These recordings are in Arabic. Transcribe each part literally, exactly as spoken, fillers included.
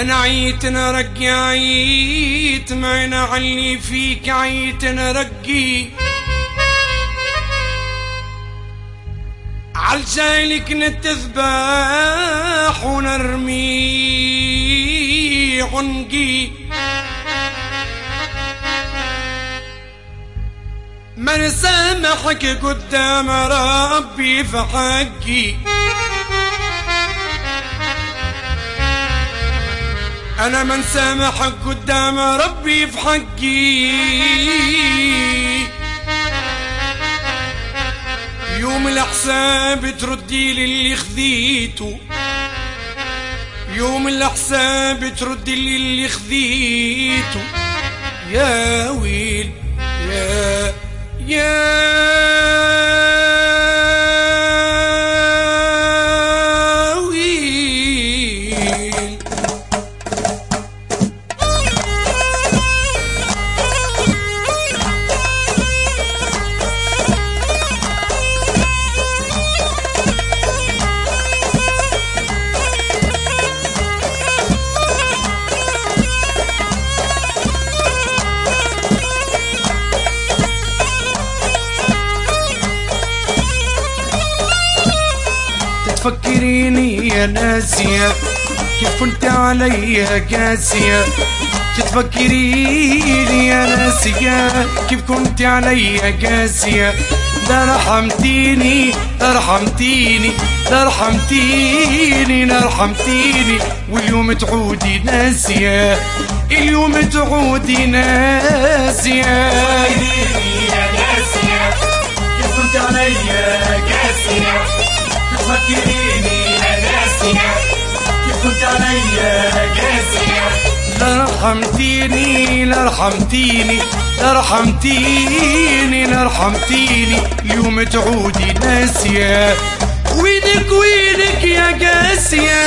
انا عيت نرقي عيت معنا علي فيك عيت نرقي عالجايلك نتذبح ونرمي عنقي ما نسامحك قدام ربي في حقي انا ما نسامحك قدام ربي في حقي يوم الحساب تردي لي اللي خذيته يوم الحساب تردي لي اللي خذيته يا ويل يا يا تفكريني يا ناسية كيف كنت عليا قاسية تتفكريني يا ناسية كيف كنت عليا قاسية لا رحمتيني لا رحمتيني لا رحمتيني لا رحمتيني واليوم تعودي ناسية اليوم تعودي ناسية يا ناسية كيف كنت عليا قاسية تفكريني يا ناسية كيف كنت عليا قاسية لا رحمتيني لا رحمتيني لا رحمتيني لا رحمتيني اليوم تعودي ناسية وينك وينك يا قاسية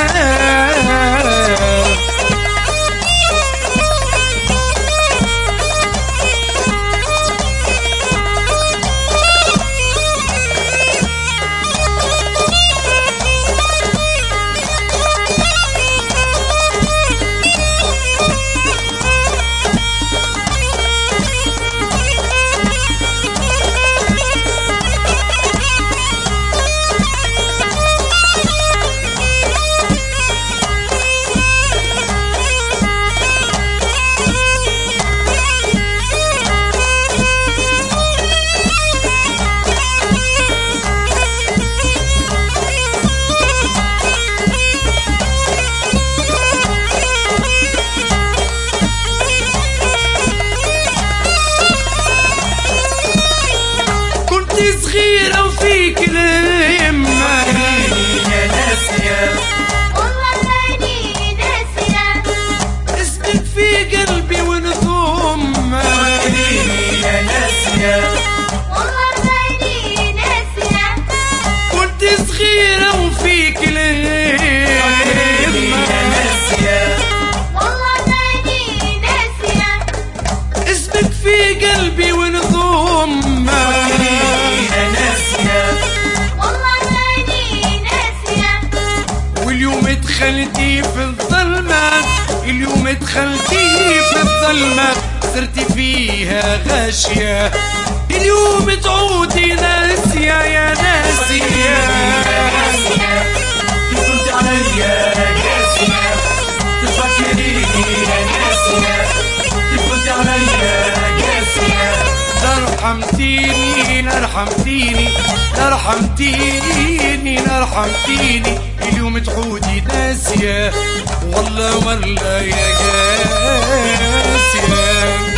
صغيرة وفيك الهمة يا ناسية والله ماني ناسية اسمك في قلبي ونضمة يا ناسية والله ماني ناسية كنت صغيرة وفيك الهمة يا ناسية والله ماني ناسية اسمك في قلبي ونضمة واليوم دخلتي في الظلمة اليوم دخلتي في الظلمة صرتي فيها غاشية اليوم تعودي ناسية يا ناسية كيف كنت عليا قاسية تفكريني يا ناسية كيف كنت عليا قاسية لا رحمتيني لا رحمتيني لا رحمتيني لا رحمتيني اليوم تعودي ناسية والله والله يا قاسية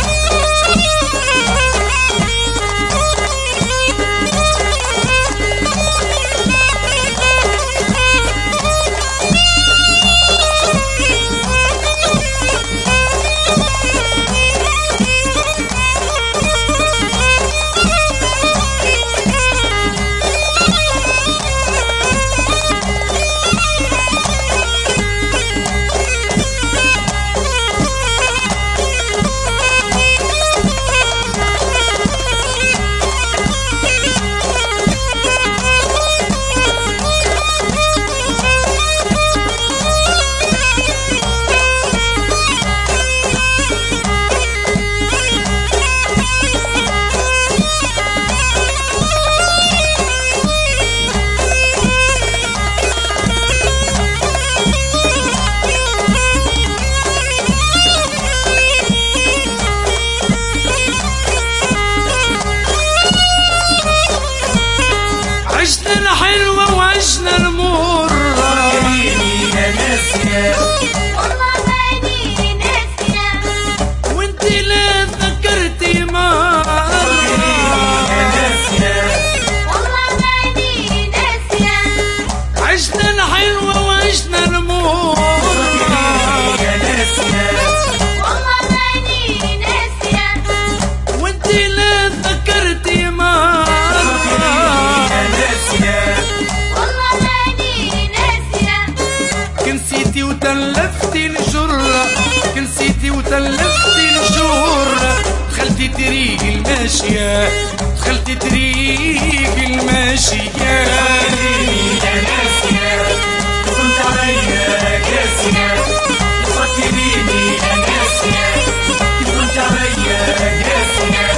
ماشية دخلت طريق الماشية يا ناسية كنت عليا قاسية تفكريني يا ناسية كنت عليا قاسية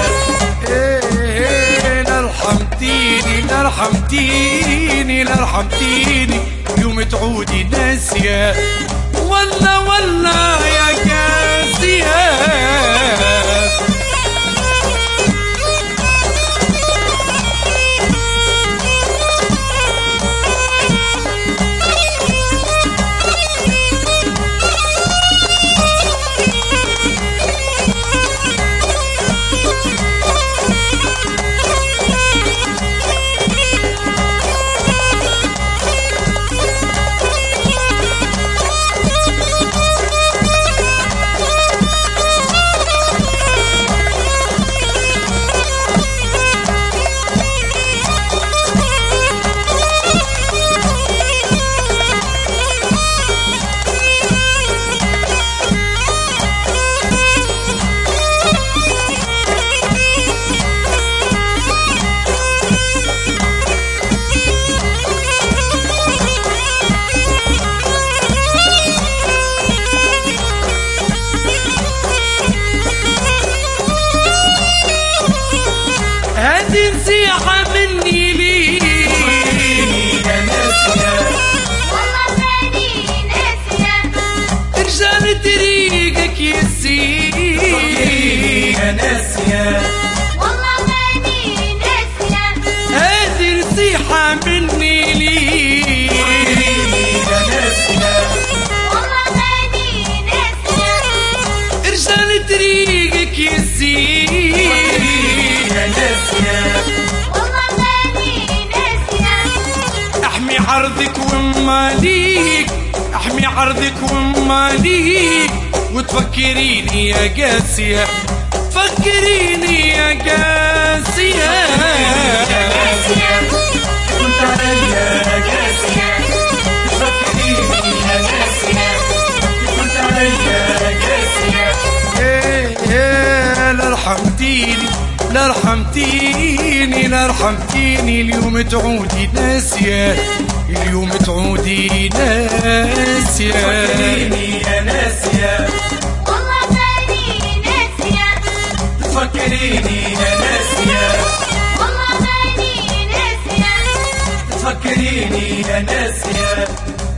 ايه لا رحمتيني لا رحمتيني لا رحمتيني يوم تعودي ناسية ولا ولا يا قاسية هذه نصيحة مني ليك يا ناسية والله ماني ناسية رجال طريقك يسير يا ناسية والله ماني ناسية هذه نصيحة مني ليك يا ناسية والله ماني ناسية رجال طريقك يسير يا ناسية والله ماني ناسية احمي عرضك وماليك احمي عرضك وماليك وتفكريني يا قاسية تفكريني يا قاسية كنت عليا قاسية تفكريني يا ناسية كنت عليا قاسية ايه ايه لا رحمتيني لا رحمتيني لا رحمتيني اليوم تعودي ناسية اليوم تعودي ناسية تفكريني يا ناسية والله ماني ناسية تفكريني يا ناسية والله ماني ناسية تفكريني يا ناسية